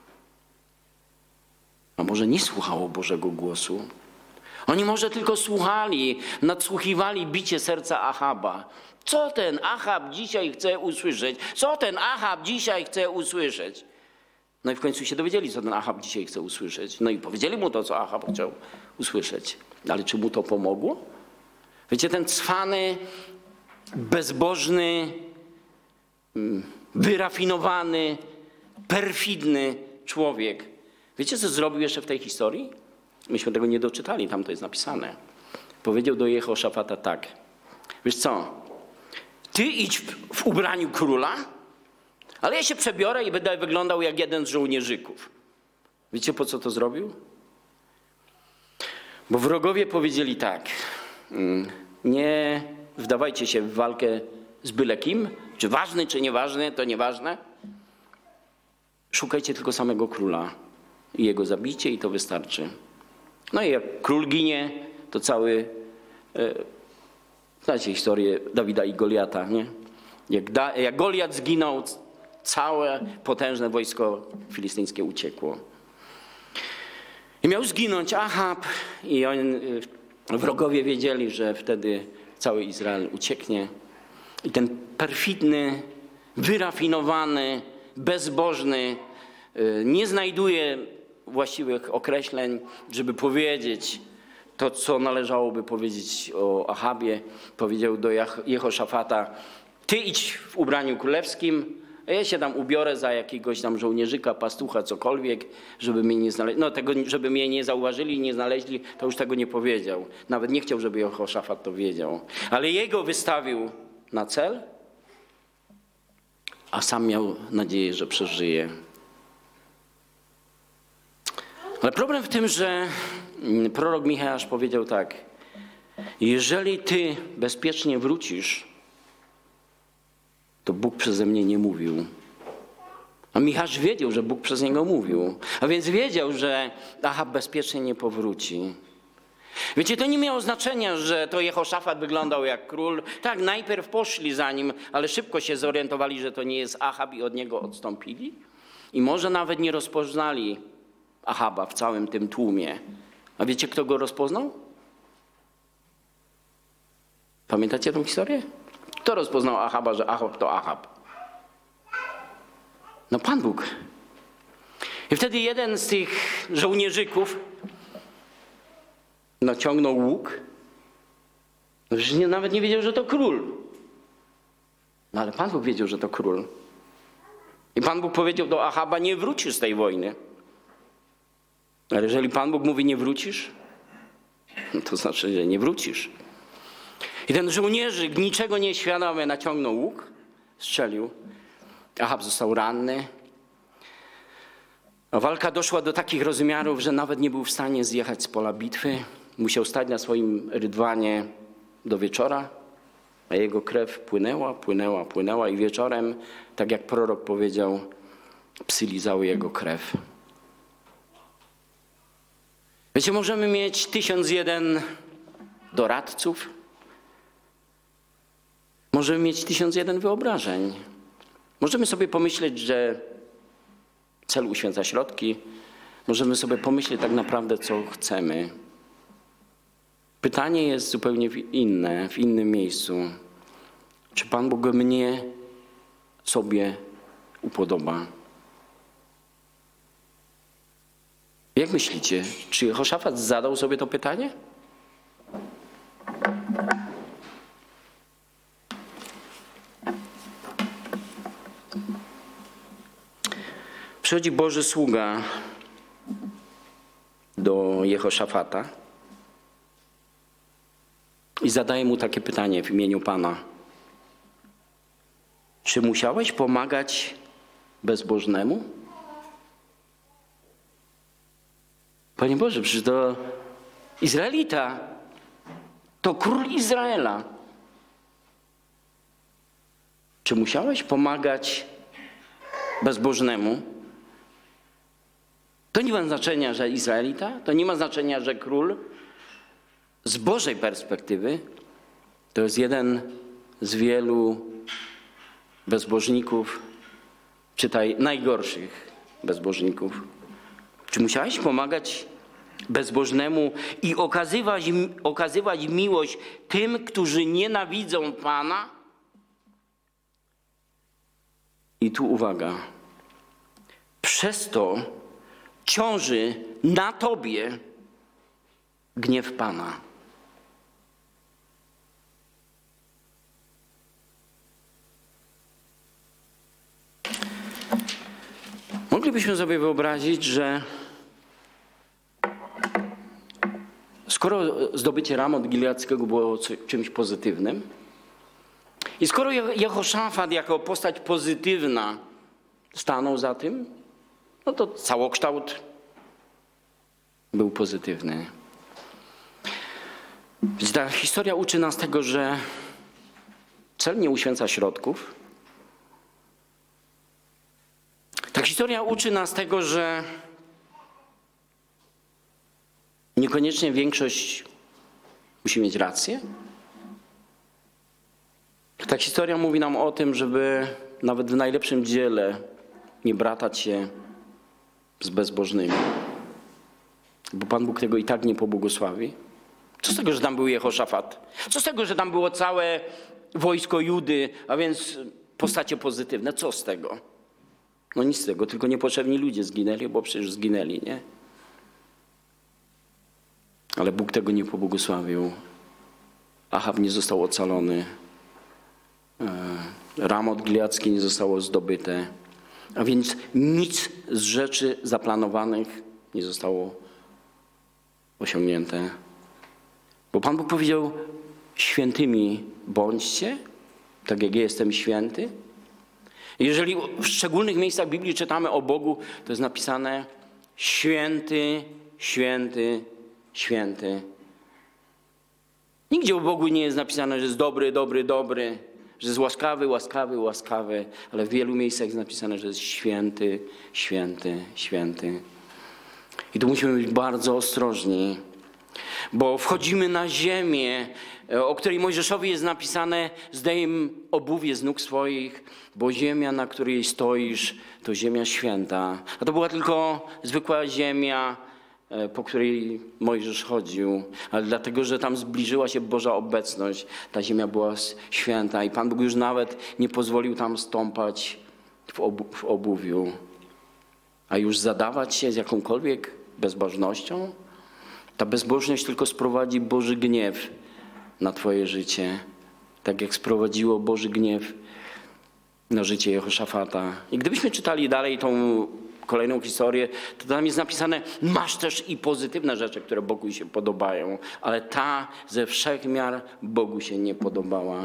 A może nie słuchało Bożego głosu? Oni może tylko słuchali, nadsłuchiwali bicie serca Achaba. Co ten Achab dzisiaj chce usłyszeć? Co ten Achab dzisiaj chce usłyszeć? No i w końcu się dowiedzieli, co ten Achab dzisiaj chce usłyszeć. No i powiedzieli mu to, co Achab chciał usłyszeć. Ale czy mu to pomogło? Wiecie, ten cwany, bezbożny, wyrafinowany, perfidny człowiek. Wiecie, co zrobił jeszcze w tej historii? Myśmy tego nie doczytali, tam to jest napisane. Powiedział do Jehoszafata tak. Wiesz co? Ty idź w ubraniu króla, ale ja się przebiorę i będę wyglądał jak jeden z żołnierzyków. Wiecie, po co to zrobił? Bo wrogowie powiedzieli tak. Nie wdawajcie się w walkę z byle kim. Czy ważny, czy nieważny, to nieważne. Szukajcie tylko samego króla i jego zabijcie i to wystarczy. No i jak król ginie, to cały... Znacie historię Dawida i Goliata, nie? Jak Goliat zginął, całe potężne wojsko filistyńskie uciekło. I miał zginąć Achab i wrogowie wiedzieli, że wtedy cały Izrael ucieknie. I ten perfidny, wyrafinowany, bezbożny nie znajduje właściwych określeń, żeby powiedzieć to, co należałoby powiedzieć o Achabie. Powiedział do Jehoszafata, ty idź w ubraniu królewskim, a ja się tam ubiorę za jakiegoś tam żołnierzyka, pastucha, cokolwiek, żeby mnie nie znaleźli. No tego, żeby mnie nie zauważyli i nie znaleźli, to już tego nie powiedział. Nawet nie chciał, żeby Jehoszafat to wiedział. Ale jego wystawił na cel, a sam miał nadzieję, że przeżyje. Ale problem w tym, że prorok Micheasz powiedział tak. Jeżeli ty bezpiecznie wrócisz, to Bóg przeze mnie nie mówił. A Micheasz wiedział, że Bóg przez niego mówił. A więc wiedział, że Achab bezpiecznie nie powróci. Wiecie, to nie miało znaczenia, że to Jehoszafat wyglądał jak król. Tak, najpierw poszli za nim, ale szybko się zorientowali, że to nie jest Achab i od niego odstąpili. I może nawet nie rozpoznali Achaba w całym tym tłumie. A wiecie, kto go rozpoznał? Pamiętacie tę historię? Kto rozpoznał Achaba, że Achab to Achab? No Pan Bóg. I wtedy jeden z tych żołnierzyków naciągnął łuk. Nawet nie wiedział, że to król. No ale Pan Bóg wiedział, że to król. I Pan Bóg powiedział do Achaba, nie wrócisz z tej wojny. Ale jeżeli Pan Bóg mówi, nie wrócisz, to znaczy, że nie wrócisz. I ten żołnierzyk, niczego nieświadomy, naciągnął łuk, strzelił. Achab został ranny. A walka doszła do takich rozmiarów, że nawet nie był w stanie zjechać z pola bitwy. Musiał stać na swoim rydwanie do wieczora, a jego krew płynęła i wieczorem, tak jak prorok powiedział, psy lizały jego krew. Wiecie, możemy mieć 1001 doradców, możemy mieć 1001 wyobrażeń. Możemy sobie pomyśleć, że cel uświęca środki. Możemy sobie pomyśleć tak naprawdę, co chcemy. Pytanie jest zupełnie inne, w innym miejscu. Czy Pan Bóg mnie sobie upodoba? Jak myślicie, czy Jehoszafat zadał sobie to pytanie? Przychodzi Boży sługa do Jehoszafata i zadaje mu takie pytanie w imieniu Pana. Czy musiałeś pomagać bezbożnemu? Panie Boże, przecież to Izraelita, to król Izraela. Czy musiałeś pomagać bezbożnemu? To nie ma znaczenia, że Izraelita, to nie ma znaczenia, że król. Z Bożej perspektywy to jest jeden z wielu bezbożników, czytaj najgorszych bezbożników. Czy musiałeś pomagać bezbożnemu i okazywać miłość tym, którzy nienawidzą Pana? I tu uwaga. Przez to ciąży na tobie gniew Pana. Moglibyśmy sobie wyobrazić, że skoro zdobycie Ramot Gileadzkiego było czymś pozytywnym i skoro Jehoszafat jako postać pozytywna stanął za tym, no to całokształt był pozytywny. Więc ta historia uczy nas tego, że cel nie uświęca środków. Ta historia uczy nas tego, że niekoniecznie większość musi mieć rację. Ta historia mówi nam o tym, żeby nawet w najlepszym dziele nie bratać się z bezbożnymi. Bo Pan Bóg tego i tak nie pobłogosławi. Co z tego, że tam był Jehoszafat? Co z tego, że tam było całe wojsko Judy, a więc postacie pozytywne? Co z tego? No nic z tego, tylko niepotrzebni ludzie zginęli, bo przecież zginęli, nie? Ale Bóg tego nie pobłogosławił. Achab nie został ocalony. Ramot Gileadzki nie zostało zdobyte. A więc nic z rzeczy zaplanowanych nie zostało osiągnięte. Bo Pan Bóg powiedział, świętymi bądźcie, tak jak ja jestem święty. Jeżeli w szczególnych miejscach Biblii czytamy o Bogu, to jest napisane święty, święty, święty. Nigdzie o Bogu nie jest napisane, że jest dobry, dobry, dobry, że jest łaskawy, łaskawy, łaskawy, ale w wielu miejscach jest napisane, że jest święty, święty, święty. I tu musimy być bardzo ostrożni, bo wchodzimy na ziemię, o której Mojżeszowi jest napisane, zdejm obuwie z nóg swoich, bo ziemia, na której stoisz, to ziemia święta. A to była tylko zwykła ziemia, po której Mojżesz chodził, ale dlatego, że tam zbliżyła się Boża obecność, ta ziemia była święta i Pan Bóg już nawet nie pozwolił tam stąpać w obuwiu. a już zadawać się z jakąkolwiek bezbożnością? Ta bezbożność tylko sprowadzi Boży gniew na twoje życie, tak jak sprowadziło Boży gniew na życie Jehoszafata. I gdybyśmy czytali dalej tą kolejną historię, to tam jest napisane, masz też i pozytywne rzeczy, które Bogu się podobają, ale ta ze wszechmiar Bogu się nie podobała.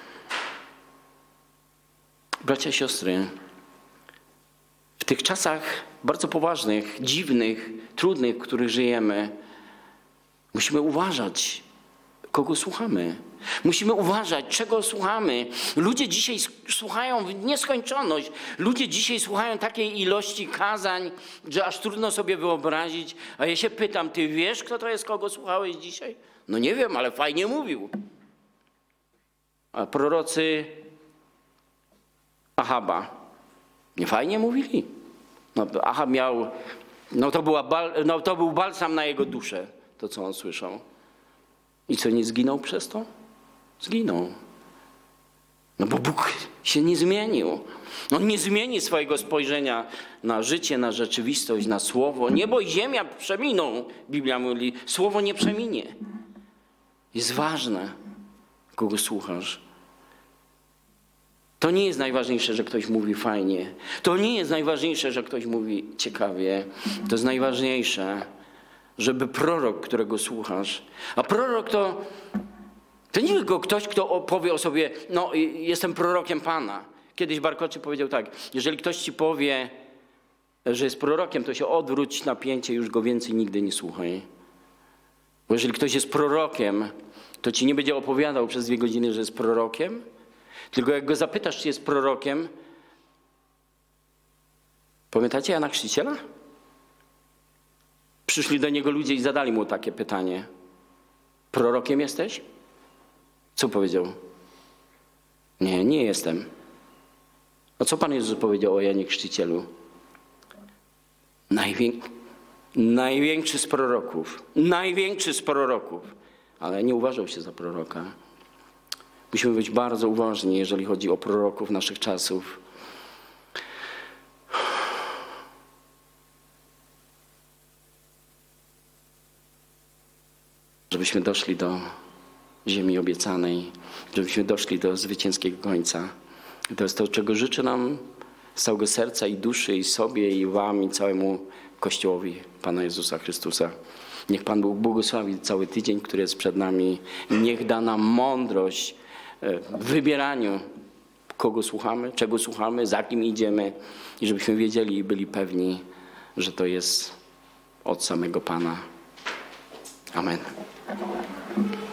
Bracia i siostry, w tych czasach bardzo poważnych, dziwnych, trudnych, w których żyjemy, musimy uważać, kogo słuchamy. Musimy uważać, czego słuchamy. Ludzie dzisiaj słuchają w nieskończoność. Ludzie dzisiaj słuchają takiej ilości kazań, że aż trudno sobie wyobrazić. A ja się pytam, ty wiesz, kto to jest, kogo słuchałeś dzisiaj? No nie wiem, ale fajnie mówił. A prorocy Ahaba nie fajnie mówili. No, Ahab miał, to był balsam na jego duszę, to co on słyszał. I co, nie zginął przez to? Zginął. No bo Bóg się nie zmienił. On nie zmieni swojego spojrzenia na życie, na rzeczywistość, na słowo. Niebo i ziemia przeminą, Biblia mówi. Słowo nie przeminie. Jest ważne, kogo słuchasz. To nie jest najważniejsze, że ktoś mówi fajnie. To nie jest najważniejsze, że ktoś mówi ciekawie. To jest najważniejsze, żeby prorok, którego słuchasz, a prorok to nie tylko ktoś, kto opowie o sobie, no jestem prorokiem Pana. Kiedyś Barkoczy powiedział tak, jeżeli ktoś ci powie, że jest prorokiem, to się odwróć napięcie, już go więcej nigdy nie słuchaj. Bo jeżeli ktoś jest prorokiem, to ci nie będzie opowiadał przez 2 godziny, że jest prorokiem, tylko jak go zapytasz, czy jest prorokiem, pamiętacie Jana Chrzciciela? Przyszli do niego ludzie i zadali mu takie pytanie. Prorokiem jesteś? Co powiedział? Nie, nie jestem. A co Pan Jezus powiedział o Janie Chrzcicielu? Największy z proroków. Największy z proroków. Ale nie uważał się za proroka. Musimy być bardzo uważni, jeżeli chodzi o proroków naszych czasów. Żebyśmy doszli do ziemi obiecanej, żebyśmy doszli do zwycięskiego końca. I to jest to, czego życzę nam z całego serca i duszy, i sobie, i wam, i całemu Kościołowi Pana Jezusa Chrystusa. Niech Pan Bóg błogosławi cały tydzień, który jest przed nami. I niech da nam mądrość w wybieraniu, kogo słuchamy, czego słuchamy, za kim idziemy. I żebyśmy wiedzieli i byli pewni, że to jest od samego Pana. Amen.